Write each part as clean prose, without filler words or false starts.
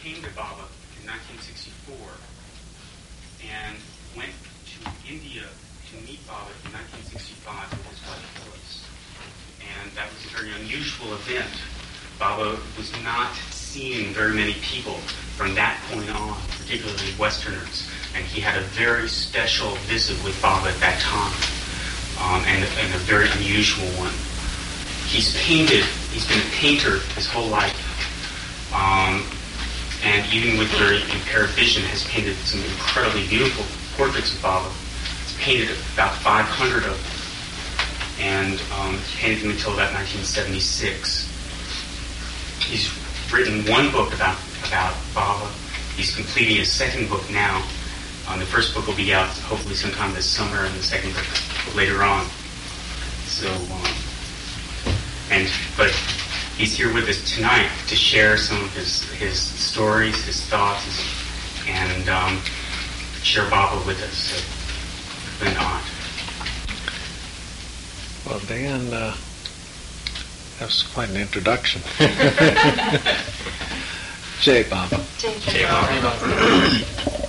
came to Baba in 1964 and went to India to meet Baba in 1965 with his wife Phyllis. And that was a very unusual event. Baba was not seeing very many people from that point on, particularly Westerners. And he had a very special visit with Baba at that time, and a very unusual one. He's been a painter his whole life, and even with very impaired vision, has painted some incredibly beautiful portraits of Baba. He's painted about 500 of them, and painted them until about 1976. He's written one book about Baba. He's completing his second book now. The first book will be out hopefully sometime this summer, and the second book later on. So, but he's here with us tonight to share some of his stories, his thoughts, and share Baba with us. So, it's been an honor. Well, Dan, that was quite an introduction. Jai Baba. Jai Baba.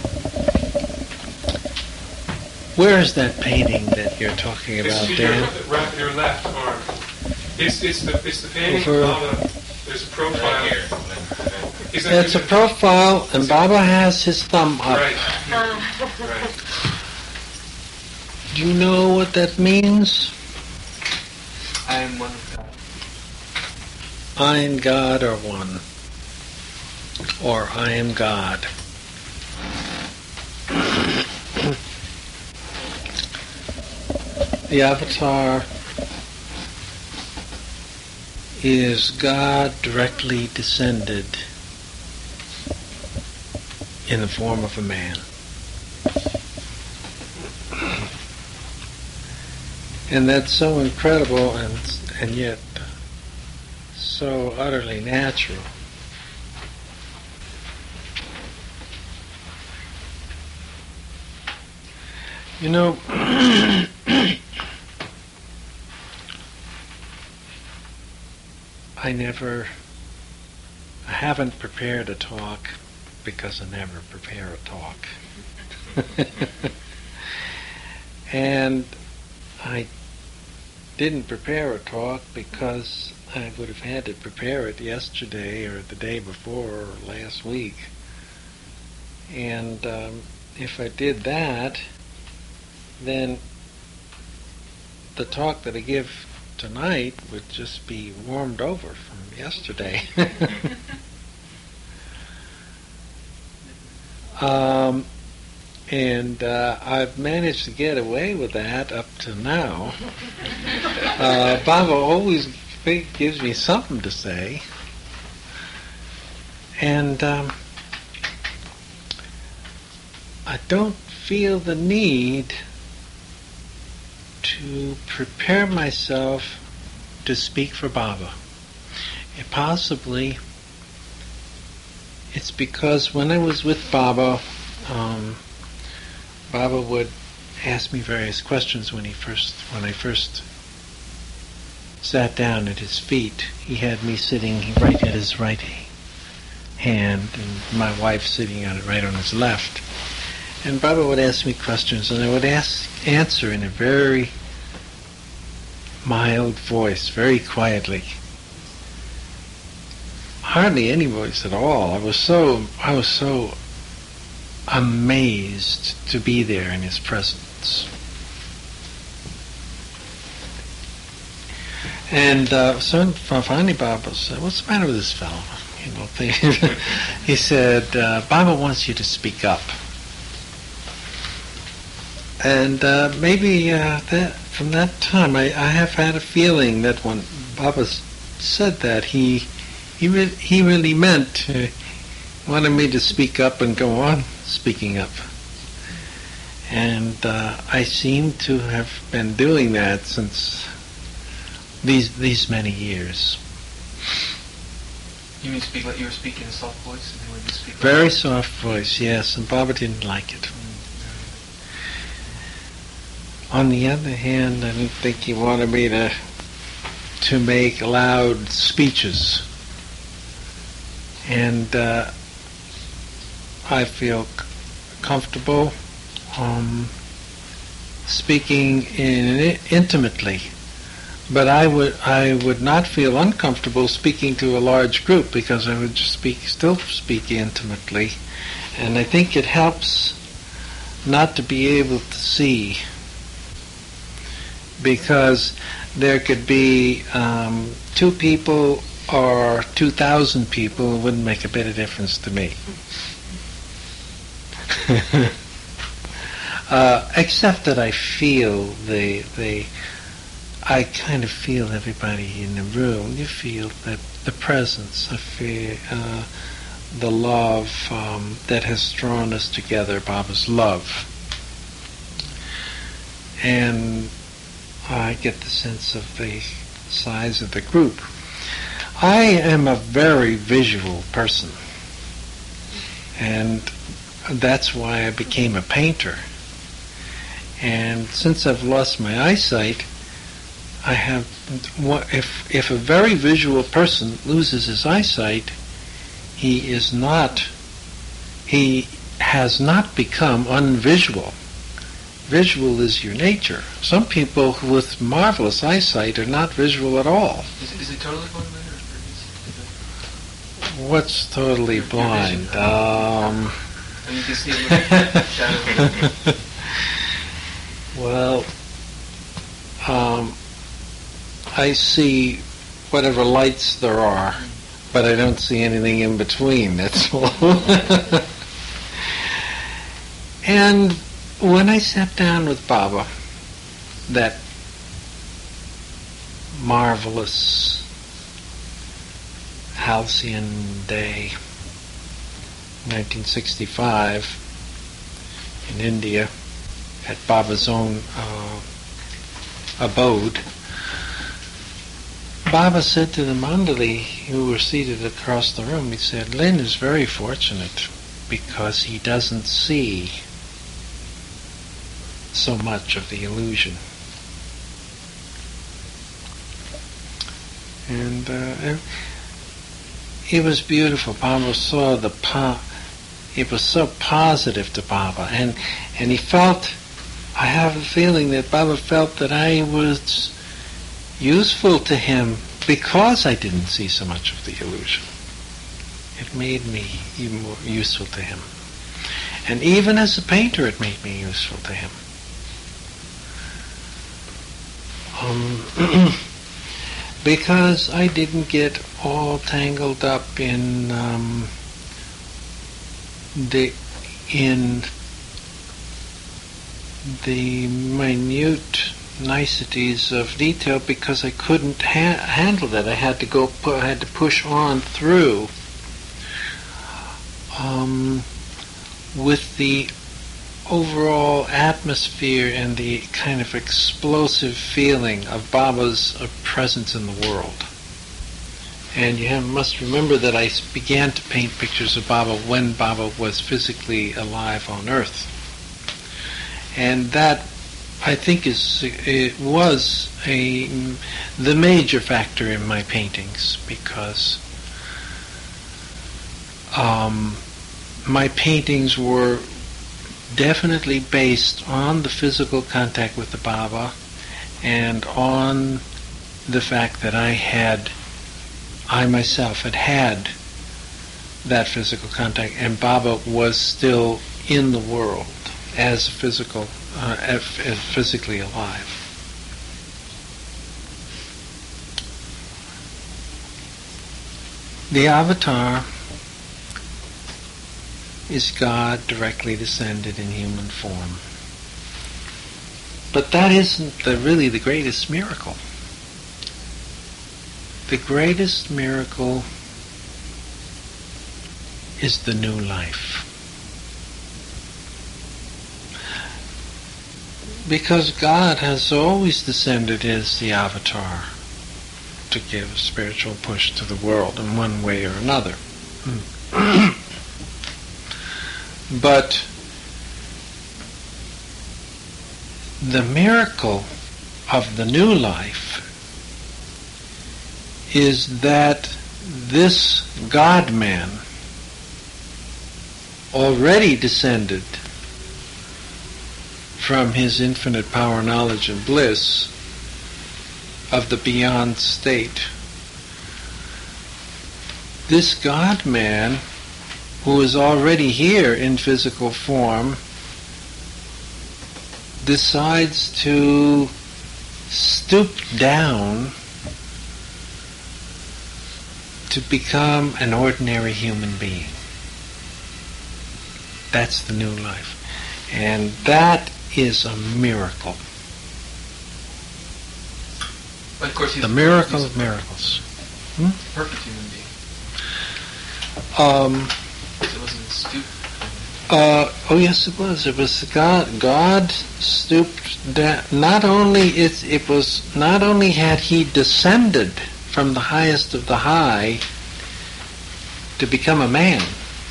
Where is that painting that you're talking about, Dan? Your left arm. It's the painting Over. of Baba. There's a profile. Right here. It's a profile, and Baba has his thumb up. Right. Right. Do you know what that means? I am one of God. I and God are one. Or I am God. The avatar is God directly descended in the form of a man. And that's so incredible and yet so utterly natural. You know, I haven't prepared a talk because I never prepare a talk. And I didn't prepare a talk because I would have had to prepare it yesterday or the day before or last week. And if I did that, then the talk that I give tonight would just be warmed over from yesterday. And I've managed to get away with that up to now. Baba always gives me something to say. And I don't feel the need to prepare myself to speak for Baba. And possibly it's because when I was with Baba, Baba would ask me various questions when I first sat down at his feet. He had me sitting right at his right hand, and my wife sitting right on his left. And Baba would ask me questions, and I would answer in a very mild voice, very quietly. Hardly any voice at all. I was so amazed to be there in his presence. And so finally Baba said, "What's the matter with this fellow?" He said, "Baba wants you to speak up." And maybe from that time, I have had a feeling that when Baba said that, he really meant, wanted me to speak up and go on speaking up. And I seem to have been doing that since these many years. You mean speak like you were speaking in a soft voice? And when you speak Very soft voice, yes, and Baba didn't like it. On the other hand, I didn't think he wanted me to make loud speeches. And I feel comfortable speaking intimately. But I would not feel uncomfortable speaking to a large group because I would still speak intimately. And I think it helps not to be able to see, because there could be 2 people or 2,000 people. It wouldn't make a bit of difference to me. Except that I feel I kind of feel everybody in the room. You feel that the presence. I feel the love that has drawn us together, Baba's love. And I get the sense of the size of the group. I am a very visual person, and that's why I became a painter. And since I've lost my eyesight, I have, if a very visual person loses his eyesight, he has not become unvisual. Visual is your nature. Some people with marvelous eyesight are not visual at all. Is it totally blind? What's totally blind? You can see a shadow. Well, I see whatever lights there are, but I don't see anything in between, that's all. And when I sat down with Baba, that marvelous halcyon day, 1965, in India, at Baba's own abode, Baba said to the Mandali who were seated across the room, he said, Lin is very fortunate because he doesn't see so much of the illusion. And it was beautiful. Baba saw it was so positive to Baba. And he felt, I have a feeling that Baba felt that I was useful to him because I didn't see so much of the illusion. It made me even more useful to him. And even as a painter, it made me useful to him. Because I didn't get all tangled up in the minute niceties of detail, because I couldn't handle that. I had to push on through with the overall atmosphere and the kind of explosive feeling of Baba's presence in the world. And you must remember that I began to paint pictures of Baba when Baba was physically alive on earth. And that, I think, was the major factor in my paintings, because my paintings were definitely based on the physical contact with the Baba and on the fact that I myself had that physical contact, and Baba was still in the world as physically alive. The avatar is God directly descended in human form. But that isn't really the greatest miracle. The greatest miracle is the new life. Because God has always descended as the avatar to give a spiritual push to the world in one way or another. But the miracle of the new life is that this God-man already descended from his infinite power, knowledge, and bliss of the beyond state. This God-man, who is already here in physical form, decides to stoop down to become an ordinary human being. That's the new life. And that is a miracle. But of course, he's The miracle of miracles. a perfect human being. It wasn't stupid. Oh yes, it was. It was God. God stooped down. Not only had he descended from the highest of the high to become a man,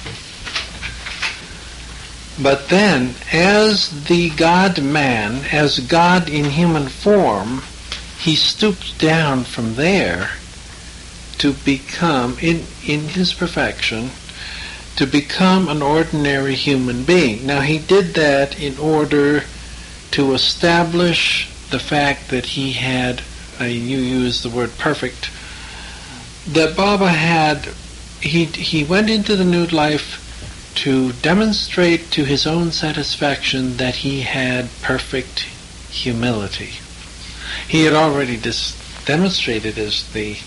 but then, as the God-man, as God in human form, he stooped down from there to become, in his perfection, to become an ordinary human being. Now, he did that in order to establish the fact that he had, you use the word perfect, that Baba had, he went into the new life to demonstrate to his own satisfaction that he had perfect humility. He had already demonstrated as the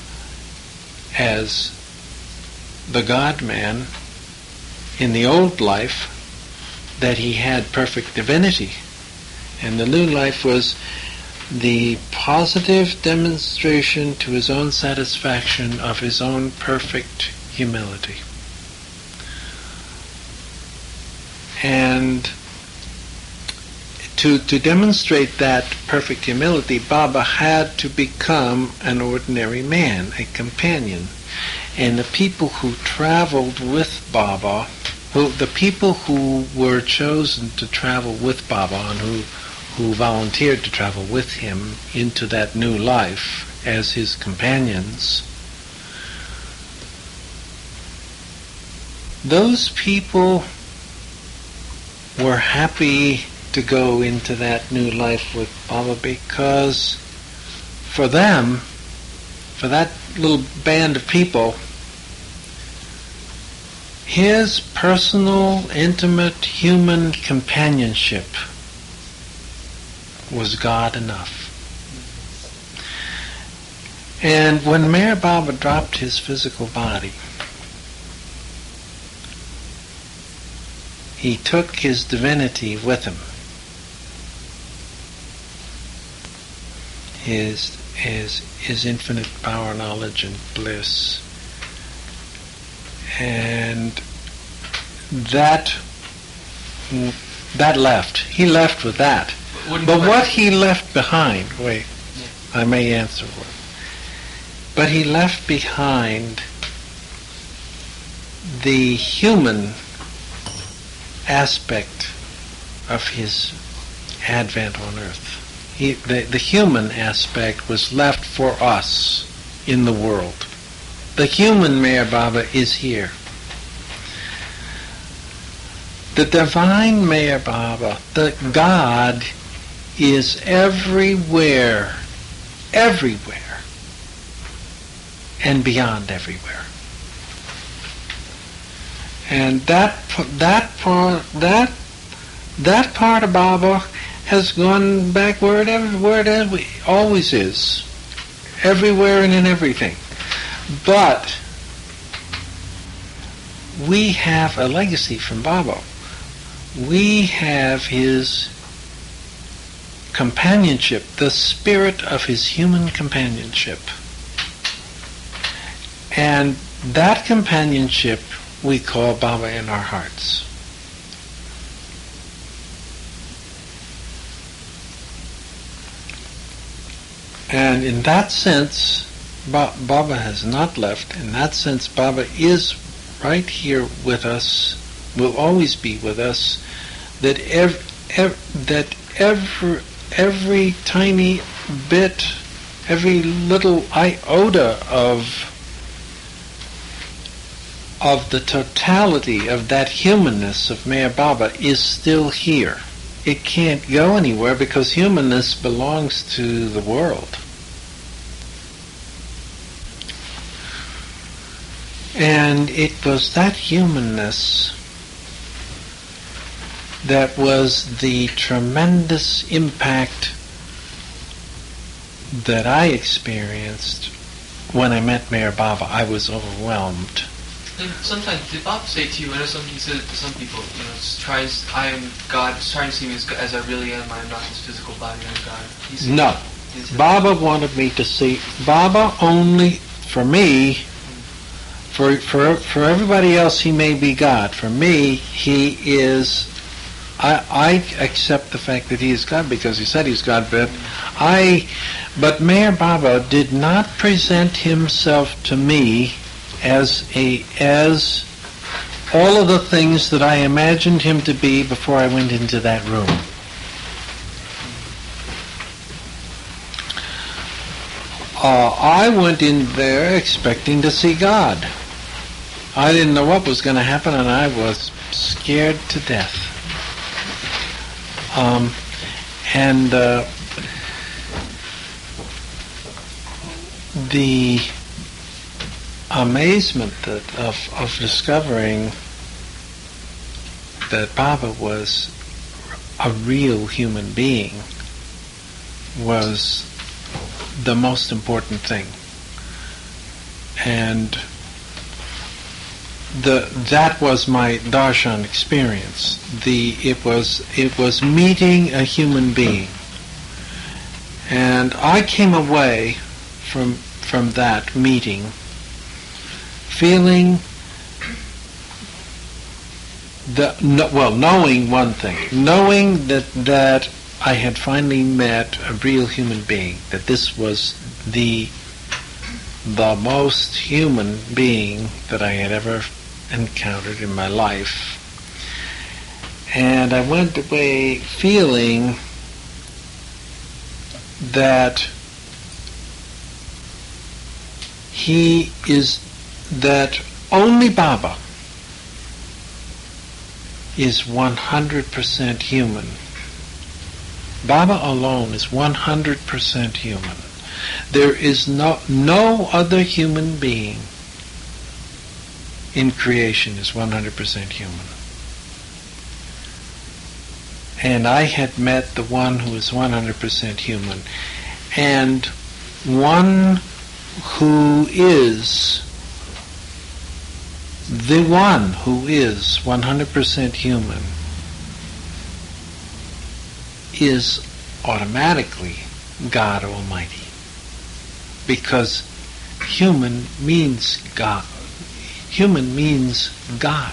God-man in the old life that he had perfect divinity. And the new life was the positive demonstration to his own satisfaction of his own perfect humility. And to demonstrate that perfect humility, Baba had to become an ordinary man, a companion. And the people who traveled with Baba, the people who were chosen to travel with Baba and who volunteered to travel with him into that new life as his companions, those people were happy to go into that new life with Baba because for them, for that little band of people, his personal, intimate, human companionship was God enough. And when Meher Baba dropped his physical body, he took his divinity with him. His infinite power, knowledge, and bliss. And that left. He left with that. But what he left behind, I may answer one. But he left behind the human aspect of his advent on earth. The human aspect was left for us in the world. The human Meher Baba is here. The divine Meher Baba, the God, is everywhere, everywhere, and beyond everywhere. And that part of Baba has gone back where it always is, everywhere and in everything. But we have a legacy from Baba. We have his companionship, the spirit of his human companionship. And that companionship we call Baba in our hearts. And in that sense, Baba has not left. In that sense, Baba is right here with us, will always be with us, that every tiny bit, every little iota of of the totality of that humanness of Meher Baba is still here. It can't go anywhere because humanness belongs to the world. And it was that humanness that was the tremendous impact that I experienced when I met Meher Baba. I was overwhelmed. And sometimes, did Bob say to you, I know he said it to some people, I am God, try and see me as I really am, I am not this physical body, I am God. No. Baba wanted me to see, Baba only, for me, for everybody else he may be God. For me, he is, I accept the fact that he is God because he said he's God, but Meher Baba did not present himself to me as all of the things that I imagined him to be before I went into that room. I went in there expecting to see God. I didn't know what was going to happen, and I was scared to death. The amazement of discovering that Baba was a real human being was the most important thing. And that was my darshan experience. It was meeting a human being. And I came away from that meeting feeling knowing one thing, knowing that I had finally met a real human being, that this was the most human being that I had ever encountered in my life. And I went away feeling that that only Baba is 100% human. Baba alone is 100% human. There is no other human being in creation is 100% human. And I had met the one who is 100% human, and one who is the one who is 100% human is automatically God Almighty, because human means God. Human means God.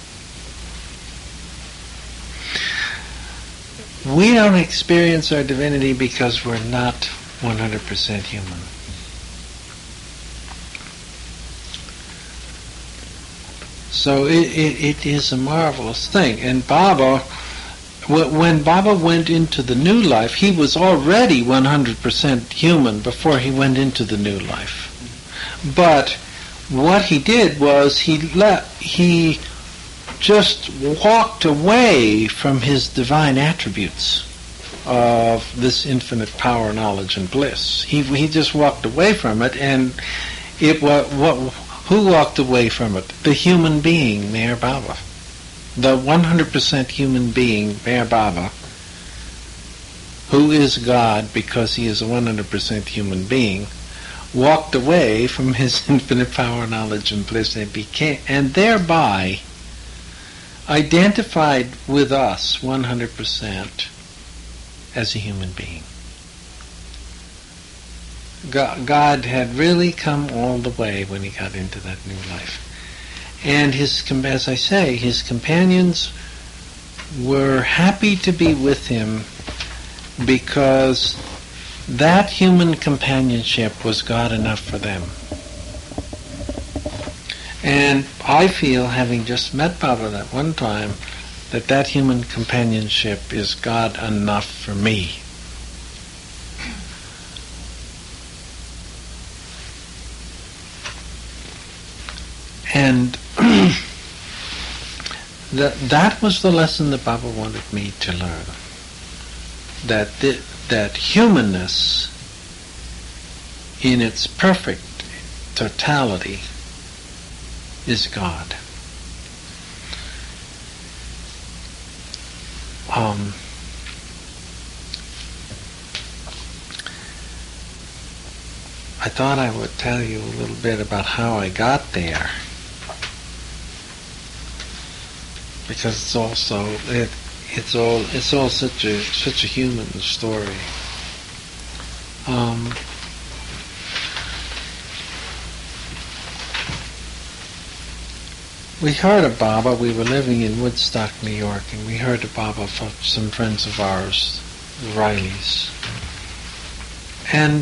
We don't experience our divinity because we're not 100% human. So it is a marvelous thing. And Baba, when Baba went into the new life, he was already 100% human before he went into the new life. But what he did was he just walked away from his divine attributes of this infinite power, knowledge, and bliss. He just walked away from it, and who walked away from it? The human being, Meher Baba. The 100% human being, Meher Baba, who is God because he is a 100% human being, walked away from his infinite power, knowledge, and bliss, and thereby identified with us 100% as a human being. God had really come all the way when he got into that new life. And as I say, his companions were happy to be with him because that human companionship was God enough for them. And I feel, having just met Baba that one time, that human companionship is God enough for me. And that was the lesson that Baba wanted me to learn. That humanness in its perfect totality is God. I thought I would tell you a little bit about how I got there, because it's all such a human story. We heard of Baba. We were living in Woodstock, New York, and we heard of Baba from some friends of ours, the Rileys. And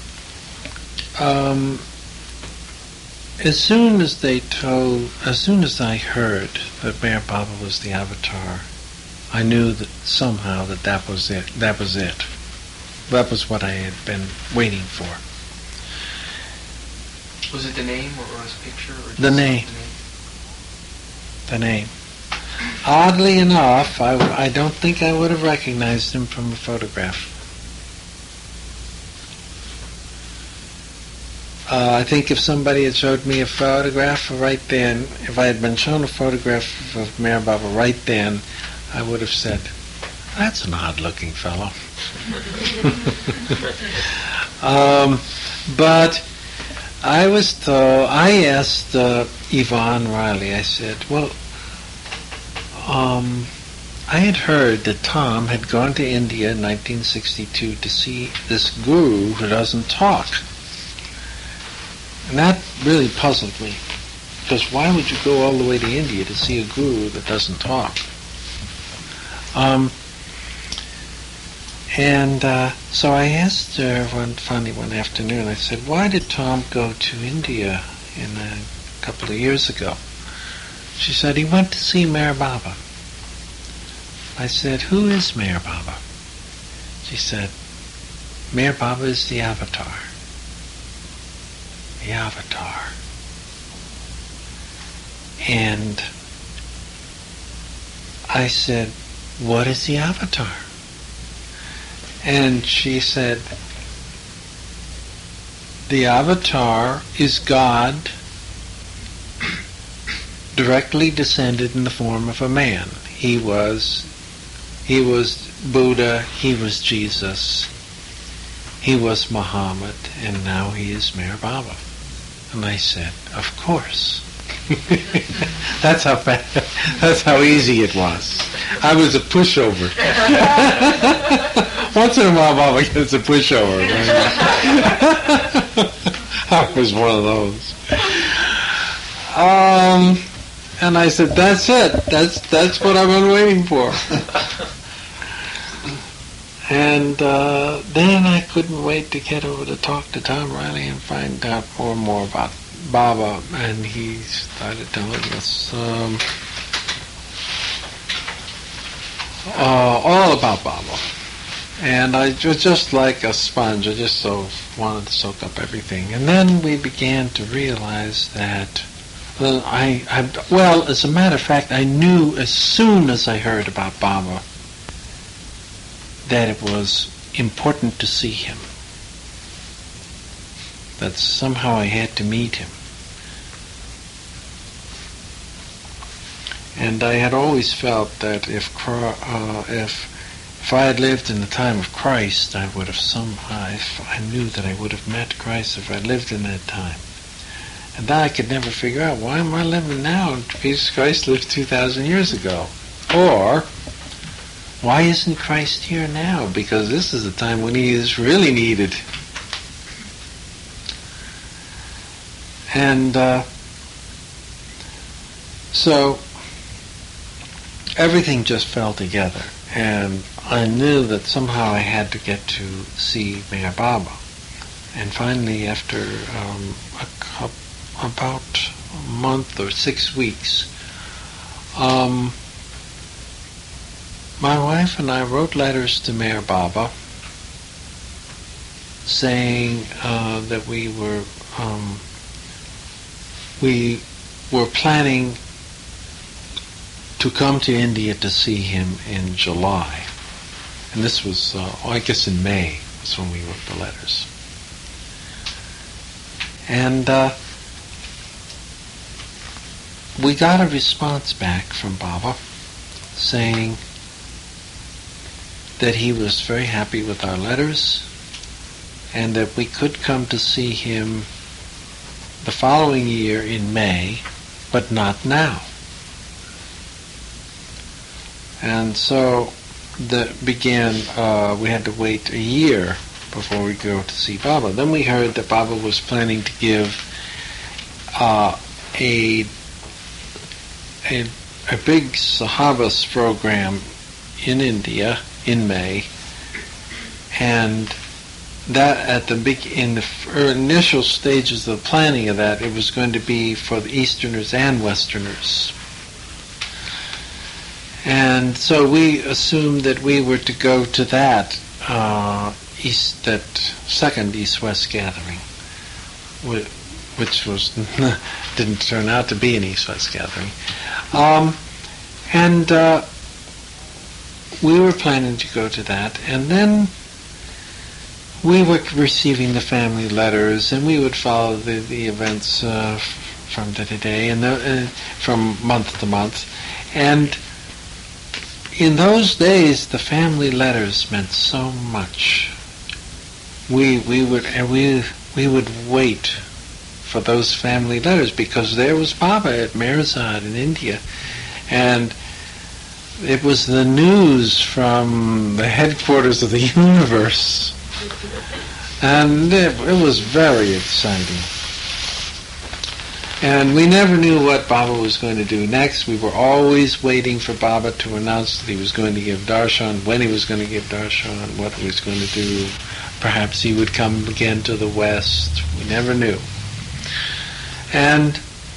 as soon as I heard that Meher Baba was the avatar, I knew that somehow that was it. That was it. That was what I had been waiting for. Was it the name or was it a picture? Or The name. The name. Oddly enough, I don't think I would have recognized him from a photograph. I think if somebody had showed me a photograph right then, if I had been shown a photograph of Meher Baba right then, I would have said, "That's an odd-looking fellow." But I asked Yvonne Riley, I said, well, I had heard that Tom had gone to India in 1962 to see this guru who doesn't talk. And that really puzzled me, because why would you go all the way to India to see a guru that doesn't talk? So I asked her one afternoon, I said, why did Tom go to India a couple of years ago? She said, he went to see Meher Baba. I said, who is Meher Baba? She said, Meher Baba is the avatar. The avatar. And I said, what is the avatar? And she said, the avatar is God directly descended in the form of a man. He was Buddha, he was Jesus, he was Muhammad, and now he is Meher Baba. And I said, of course. That's how easy it was. I was a pushover. Once in a while, Baba gets a pushover. I was one of those. And I said, that's it. That's what I've been waiting for. And then I couldn't wait to get over to talk to Tom Riley and find out more and more about Baba. And he started telling us all about Baba. And I was just like a sponge. I just wanted to soak up everything. And then we began to realize that, as a matter of fact, I knew as soon as I heard about Baba that it was important to see him. That somehow I had to meet him. And I had always felt that if I had lived in the time of Christ, I would have somehow, I knew that I would have met Christ if I lived in that time. And then I could never figure out, why am I living now? Jesus Christ lived 2,000 years ago. Or, why isn't Christ here now? Because this is the time when he is really needed. And so everything just fell together. And I knew that somehow I had to get to see Meher Baba. And finally, after about a month or 6 weeks, my wife and I wrote letters to Meher Baba saying that we were planning to come to India to see him in July. And this was, I guess in May was when we wrote the letters. And we got a response back from Baba saying that he was very happy with our letters and that we could come to see him the following year in May, but not now. And so we had to wait a year before we go to see Baba. Then we heard that Baba was planning to give a big Sahabas program in India in May, and that in the initial stages of the planning of that, it was going to be for the Easterners and Westerners. And so we assumed that we were to go to that second East-West gathering, which was didn't turn out to be an East-West gathering. And we were planning to go to that, and then we were receiving the family letters, and we would follow the events from day to day and from month to month. And in those days, the family letters meant so much. We would wait for those family letters because there was Baba at Mirzad in India, and it was the news from the headquarters of the universe, and it was very exciting. And we never knew what Baba was going to do next. We were always waiting for Baba to announce that he was going to give darshan, when he was going to give darshan, what he was going to do. Perhaps he would come again to the West. We never knew. And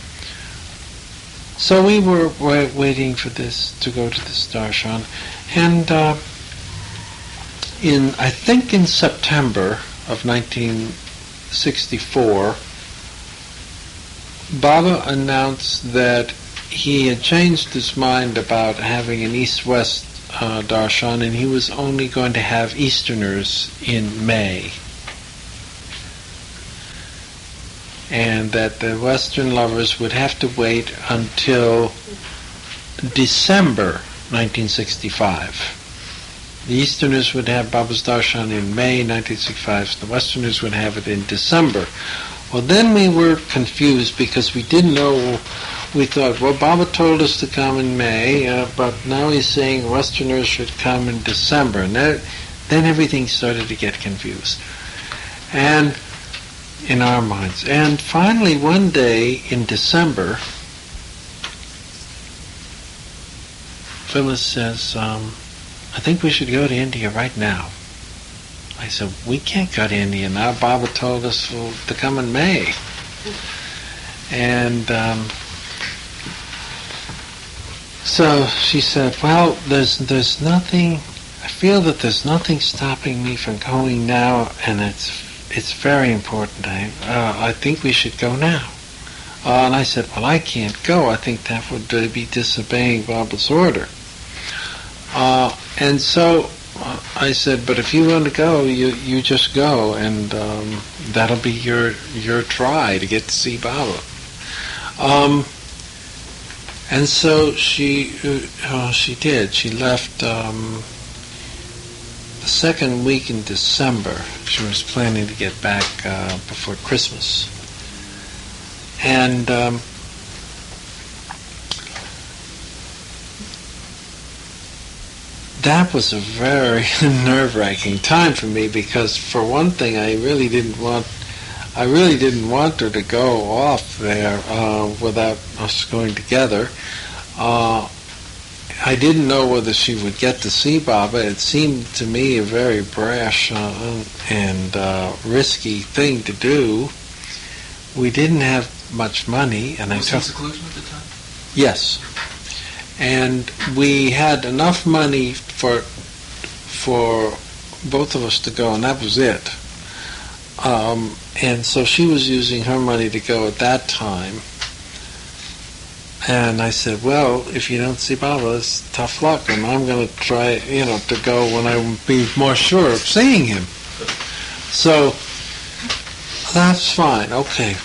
so we were waiting for this, to go to this darshan. And I think in September of 1964, Baba announced that he had changed his mind about having an East-West darshan, and he was only going to have Easterners in May. And that the Western lovers would have to wait until December 1965. The Easterners would have Baba's darshan in May 1965, so the Westerners would have it in December. Well, then we were confused because we didn't know. We thought, well, Baba told us to come in May, but now he's saying Westerners should come in December. And then everything started to get confused. And in our minds. And finally, one day in December, Phyllis says, I think we should go to India right now. I said, we can't go to India now. Baba told us to come in May. And so she said, well, there's nothing, I feel that there's nothing stopping me from going now, and it's very important. I think we should go now. And I said, well, I can't go. I think that would be disobeying Baba's order. And so I said, but if you want to go, you just go, and that'll be your try to get to see Baba. And so she did. She left the second week in December. She was planning to get back before Christmas. And that was a very nerve-wracking time for me because, for one thing, I really didn't want her to go off there without us going together. I didn't know whether she would get to see Baba. It seemed to me a very brash and risky thing to do. We didn't have much money, and was I took seclusion at the time. Yes, and we had enough money for both of us to go, and that was it. And so she was using her money to go at that time. And I said, well, if you don't see Baba, it's tough luck, and I'm going to try, to go when I be more sure of seeing him. So, that's fine, okay.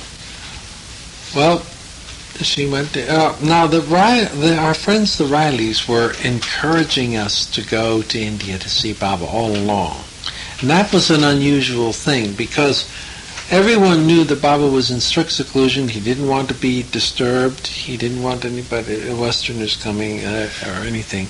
Well, she went to, now our friends the Rileys were encouraging us to go to India to see Baba all along. And that was an unusual thing, because everyone knew that Baba was in strict seclusion. He didn't want to be disturbed. He didn't want anybody, Westerners coming or anything.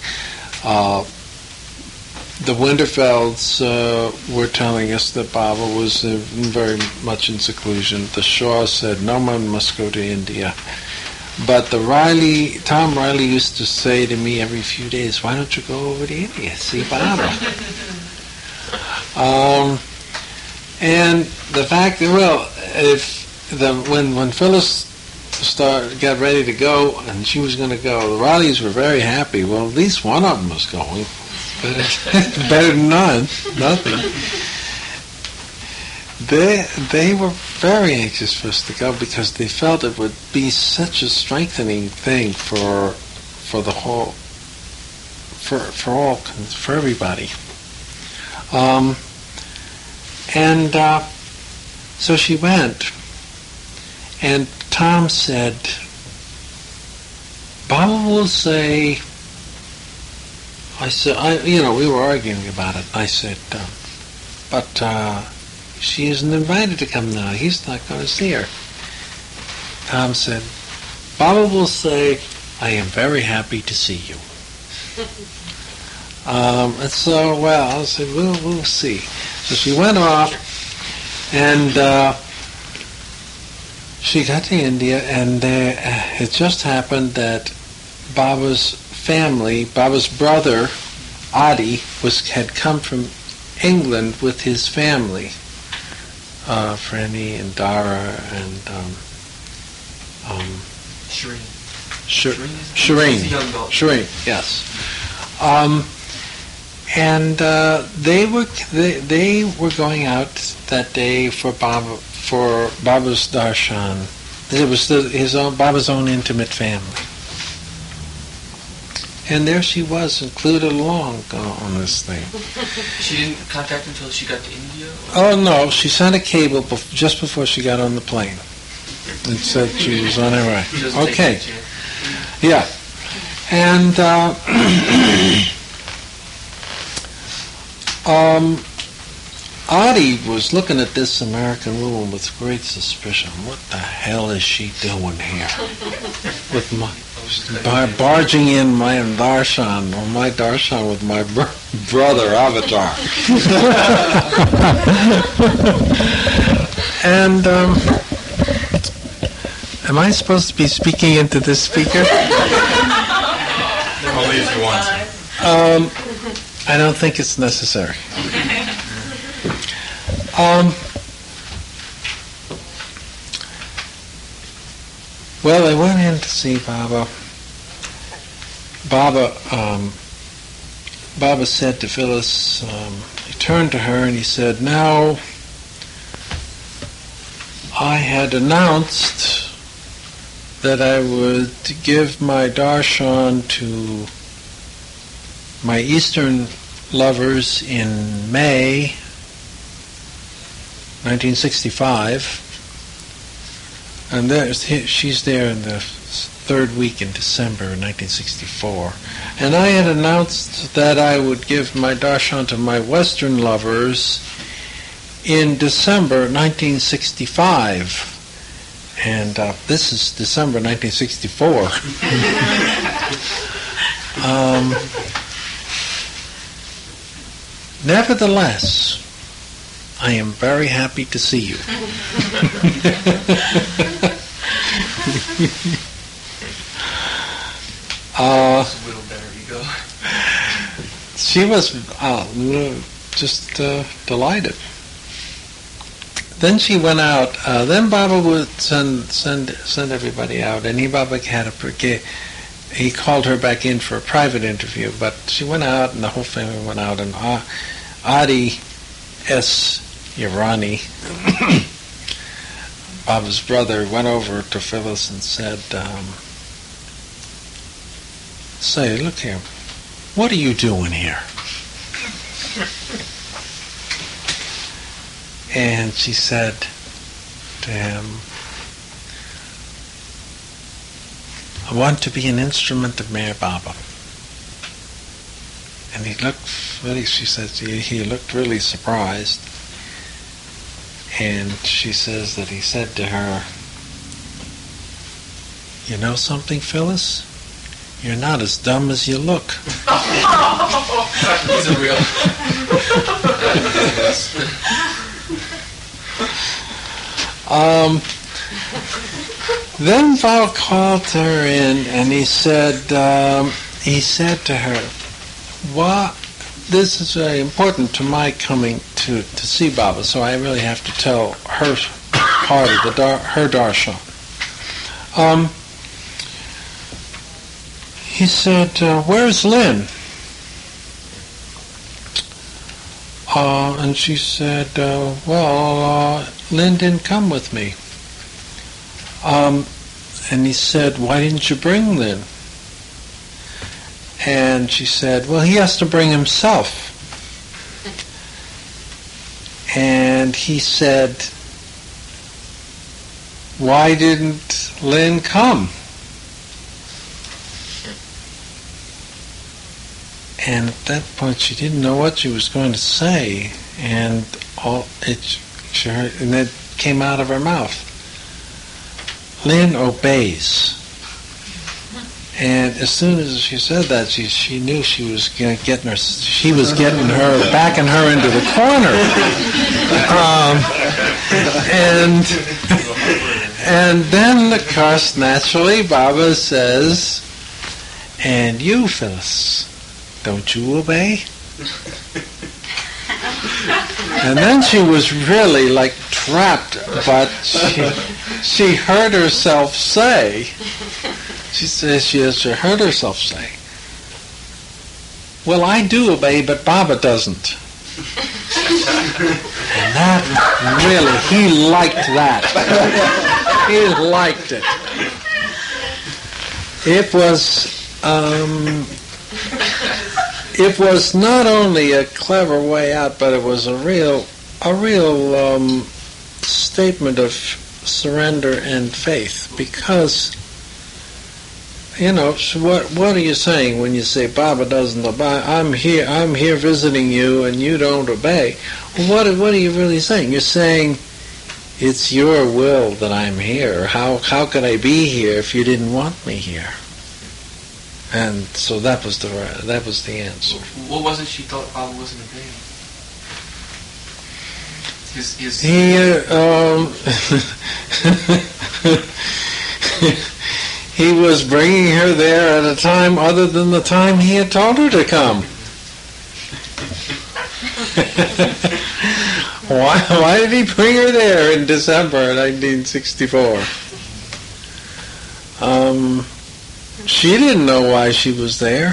The Winterfelds were telling us that Baba was very much in seclusion. The Shaw said no one must go to India. But Tom Riley used to say to me every few days, why don't you go over to India, see Baba? And the fact that, when Phyllis got ready to go and she was going to go, the Rileys were very happy. Well, at least one of them was going. Better than nothing. They were very anxious for us to go because they felt it would be such a strengthening thing for the whole, for everybody. So she went, and Tom said, Baba will say, we were arguing about it. I said, but she isn't invited to come now. He's not going to see her. Tom said, Baba will say, I am very happy to see you. And so, I said, we'll see. So she went off, and she got to India, and it just happened that Baba's family, Baba's brother, Adi, had come from England with his family, Franny and Dara and Shireen, yes. And they were going out that day for Baba's darshan. It was Baba's own intimate family. And there she was, included along on this thing. She didn't contact until she got to India? Oh, no. She sent a cable just before she got on the plane. And said she was on her way. Okay. Yeah. And Adi was looking at this American woman with great suspicion. What the hell is she doing here? With barging in my darshan, or my darshan with my brother Avatar. And am I supposed to be speaking into this speaker? Only if you want to. I don't think it's necessary. Well, I went in to see Baba. Baba said to Phyllis, he turned to her and he said, now, I had announced that I would give my darshan to my Eastern lovers in May 1965, and she's there in the third week in December 1964. And I had announced that I would give my darshan to my Western lovers in December 1965. And this is December 1964. Nevertheless, I am very happy to see you. She was just delighted. Then she went out. Then Baba would send everybody out, and he called her back in for a private interview. But she went out, and the whole family went out, and Adi S. Irani, Baba's brother, went over to Phyllis and said, say, look here, what are you doing here? And she said to him, I want to be an instrument of Meher Baba. And he looked really, she said, he looked really surprised. And she says that he said to her, you know something, Phyllis? You're not as dumb as you look. He's a real. Then Val called her in, and he said to her, "What? This is very important to my coming to see Baba, so I really have to tell her part of her darshan." He said, "Where's Lynn?" And she said, Lynn didn't come with me. And he said, "Why didn't you bring Lynn?" And she said, "Well, he has to bring himself." And he said, "Why didn't Lynn come?" And at that point, she didn't know what she was going to say, and it came out of her mouth. Lynn obeys. And as soon as she said that, she knew she was getting her backing her into the corner. And then, of course, naturally, Baba says, "And you, Phyllis, don't you obey?" And then she was really like trapped, but she heard herself say, she says she heard herself say, "Well, I do obey, but Baba doesn't." And that really, he liked that. He liked it. It was not only a clever way out, but it was a real statement of surrender and faith. Because, so what are you saying when you say Baba doesn't obey? I'm here visiting you, and you don't obey. What are you really saying? You're saying it's your will that I'm here. How could I be here if you didn't want me here? And so that was the answer. What was it she thought Baba wasn't obeying? He was bringing her there at a time other than the time he had told her to come. Why did he bring her there in December 1964? She didn't know why she was there.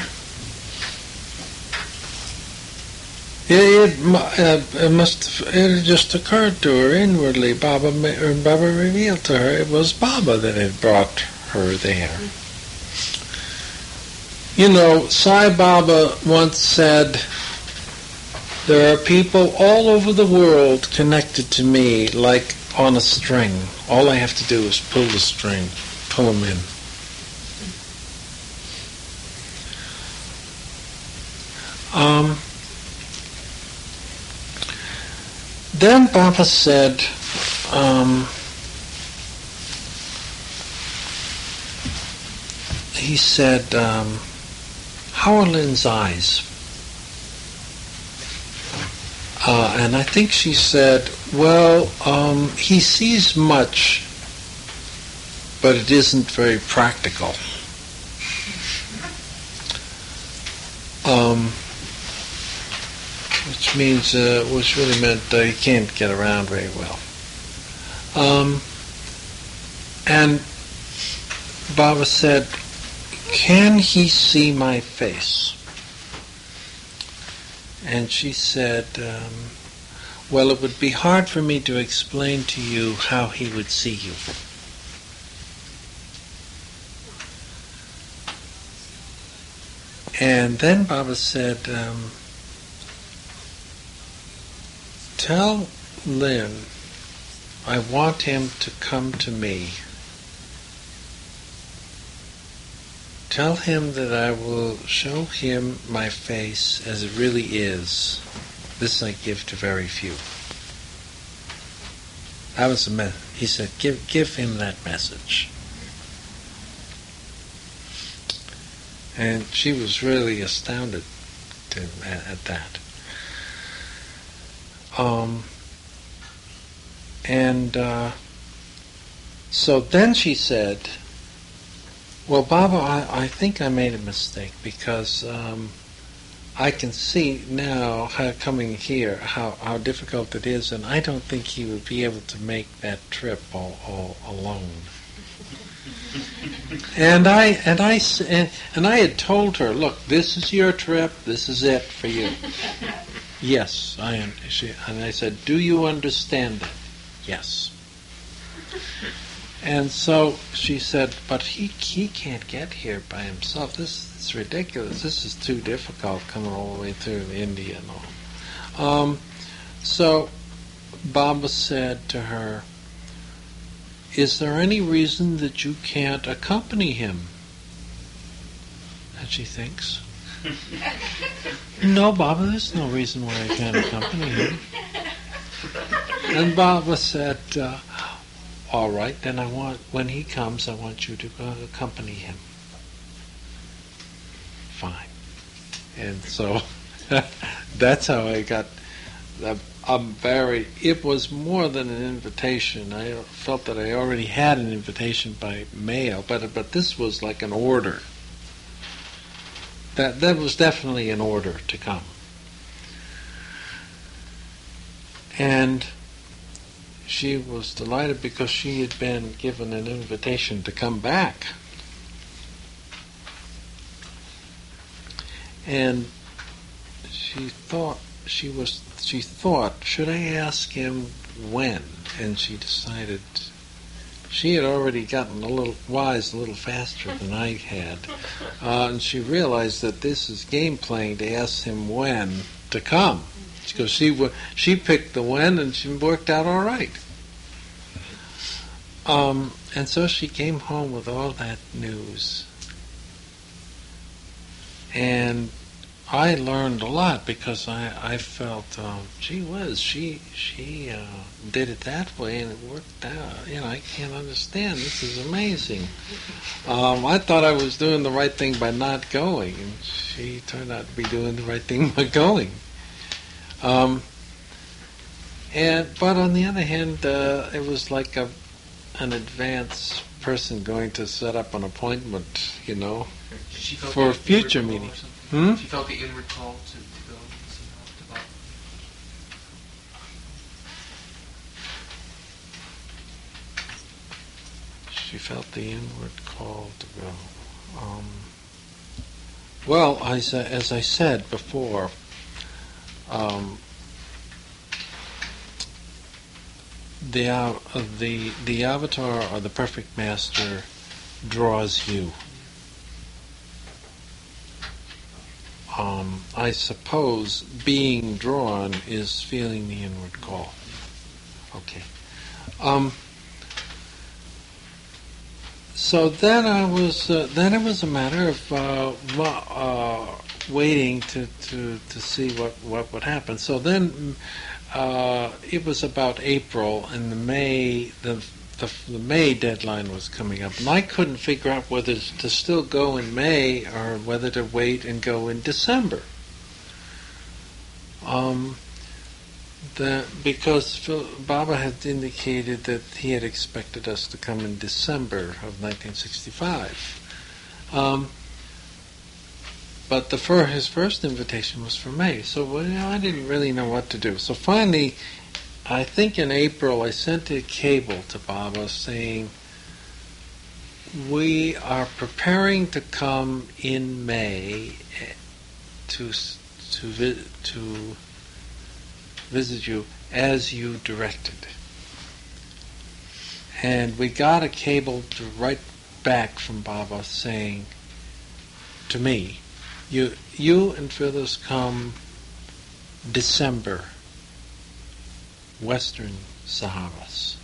It had just occurred to her inwardly. Baba revealed to her it was Baba that had brought her there. Sai Baba once said, "There are people all over the world connected to me like on a string. All I have to do is pull the string, pull them in." Then Baba said, he said, "How are Lynn's eyes?" And I think she said, "Well, he sees much, but it isn't very practical." Which really meant he can't get around very well. And Baba said, "Can he see my face?" And she said, "Well, it would be hard for me to explain to you how he would see you." And then Baba said, tell Lynn I want him to come to me. Tell him that I will show him my face as it really is. This I give to very few. That was the he said, give him that message. And she was really astounded at that. So then she said, well, Baba, I think I made a mistake because I can see now, coming here, how difficult it is, and I don't think he would be able to make that trip all alone. And I had told her, look, this is your trip, this is it for you. Yes, I am. And I said, do you understand it? Yes. And so she said, but he can't get here by himself. This is ridiculous. This is too difficult coming all the way through India and all. So Baba said to her, is there any reason that you can't accompany him? And she thinks, no, Baba, there's no reason why I can't accompany him. And Baba said, all right, then when he comes, I want you to accompany him. Fine. And so that's how I got it was more than an invitation. I felt that I already had an invitation by mail, but this was like an order. That was definitely an order to come. And she was delighted because she had been given an invitation to come back. And she thought, should I ask him when? And she decided, she had already gotten a little faster than I had. And she realized that this is game playing to ask him when to come. Because she picked the when and she worked out all right. And so she came home with all that news. And I learned a lot because I felt, gee whiz, she did it that way and it worked out. I can't understand. This is amazing. I thought I was doing the right thing by not going, and she turned out to be doing the right thing by going. But on the other hand, it was like an advanced person going to set up an appointment, for a future meeting. She felt the inward call to go and see how to She felt the inward call to go. Well, as I said before, the avatar or the perfect master draws you. I suppose being drawn is feeling the inward call. Okay. So then it was a matter of waiting to see what would happen. So then it was about April, and the May deadline was coming up, and I couldn't figure out whether to still go in May or whether to wait and go in December. Because Baba had indicated that he had expected us to come in December of 1965. But his first invitation was for May, so I didn't really know what to do. So finally, I think in April, I sent a cable to Baba saying, we are preparing to come in May to visit you as you directed. And we got a cable right back from Baba saying to me, You and Phyllis come December, Western Saharas.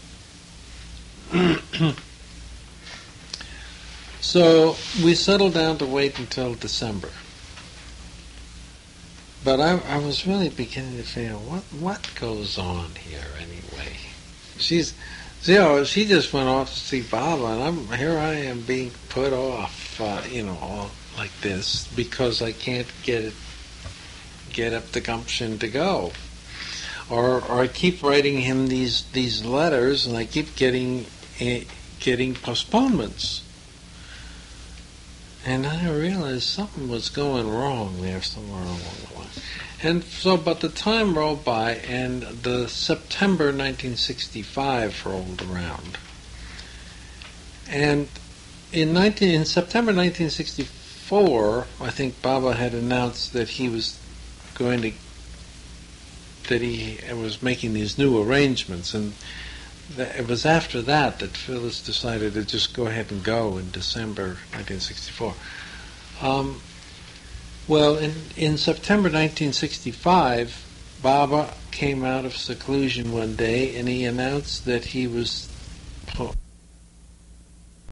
So we settled down to wait until December. But I was really beginning to feel, what goes on here anyway? She just went off to see Baba, and here I am being put off, all like this because I can't get up the gumption to go, or I keep writing him these letters, and I keep getting postponements. And I realized something was going wrong there somewhere along the line. And so, but the time rolled by, and the September 1965 rolled around. And in September 1964, I think Baba had announced that he was making these new arrangements, and it was after that Phyllis decided to just go ahead and go in December 1964. Well, in September 1965, Baba came out of seclusion one day and he announced that he was